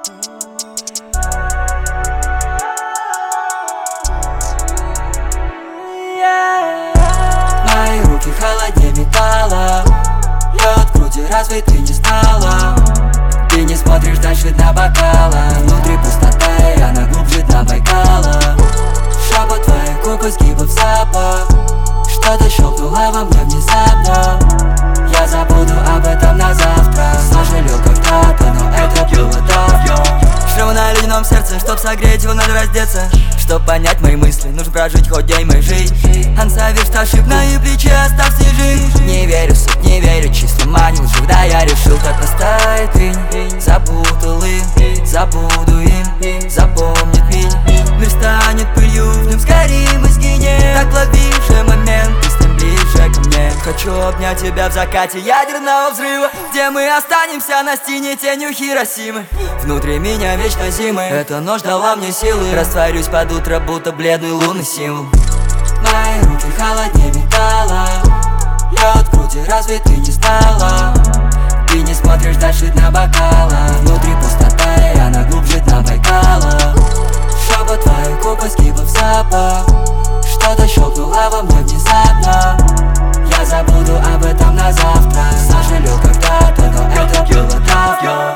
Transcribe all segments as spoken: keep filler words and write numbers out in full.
Мои руки холоднее металла, лед в груди, разве ты не знала? Ты не смотришь дальше дна бокала, внутри пустота, и она глубже дна Байкала. Шепот твоих губ и сгибов запах, что-то щелкнуло во мне внезапно. Я забуду об этом на завтра. Сожалел когда-то, но это было давно. Шрам на ледяном сердце, чтоб согреть его, надо раздеться. Чтоб понять мои мысли, нужно прожить хоть день моей жизни. Ансавишь ошиб на ее плече, остав снежинки. Не верю в суд, не верю числам, манил жив. Да я решил, как растает инь. Запутал им, забуду им, запомнит меня. Мир станет пылью, в нем сгорим и сгинем. Так лови же момент, ты с ним ближе ко мне. Хочу обнять тебя в закате ядерного взрыва, где мы останемся на стене тенью Хиросимы. Внутри меня вечно зимы, эта ночь дала мне силы. Растворюсь под утро, будто бледный лунный символ. Мои руки холоднее металла, лед в груди, разве ты не знала? Ты не смотришь дальше дна бокала, внутри пустота, и она глубже дна Байкала. Шепот твоих губ и сгибов запах, что-то щелкнуло во мне внезапно. Я забуду об этом на завтра. Сожалел когда-то, но это было давно.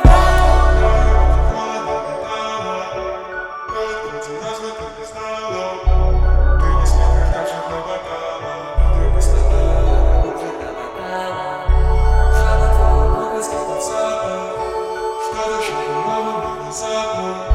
Что-то, что мама не